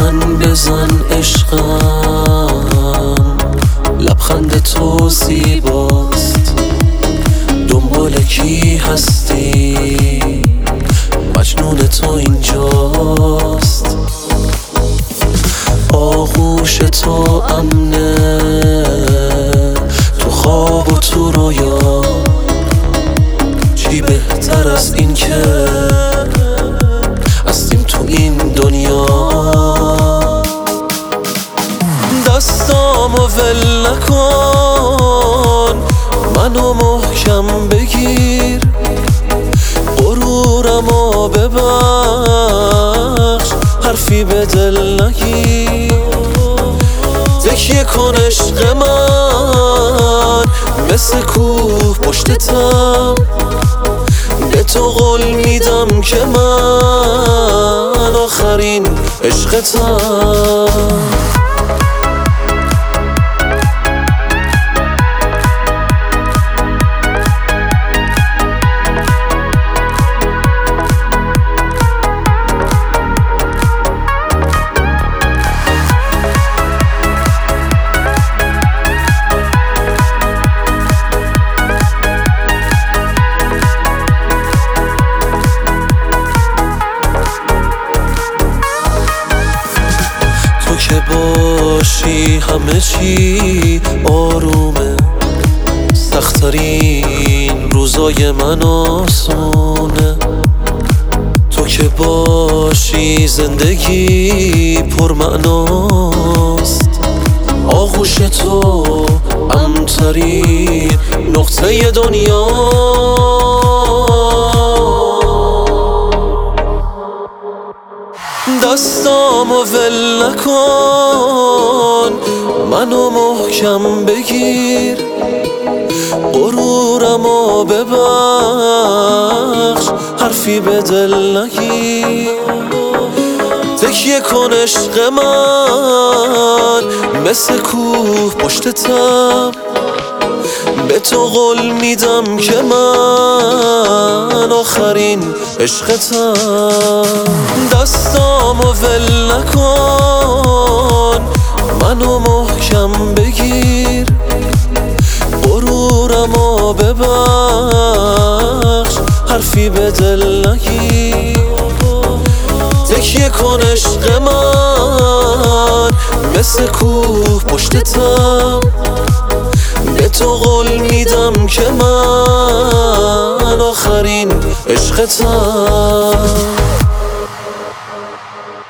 من بزن عشقم، لبخند تو زیباست. دنبال کی هستی؟ مجنون تو اینجاست. آغوش تو امنه، تو خواب و تو رویا. چی بهتر از این که هستیم تو این دنیا. دستامو ول نکن، منو محکم بگیر. غرورمو ببخش، حرفی به دل نگیر. تکیه کن عشق من، مثل کوه پشتتم. به تو قول میدم که من آخرین عشقتم. تو که باشی همه چی آرومه، سخت‌ترین روزای من آسونه. تو که باشی زندگی پرمعناست. آغوش تو امن‌ترین نقطه دنیا. دستامو ول نکن، منو محکم بگیر. غرورمو ببخش، حرفی به دل نگیر. تکیه کن عشق من، مثل کوه پشتتم. به تو قول میدم که من آخرین عشقتم. دستامو ول نکن، منو محکم بگیر. غرورمو ببخش، حرفی به دل نگیر. تکیه کن عشق من، مثل کوه پشتتم. به تو قول میدم که من آخرین عشقتم.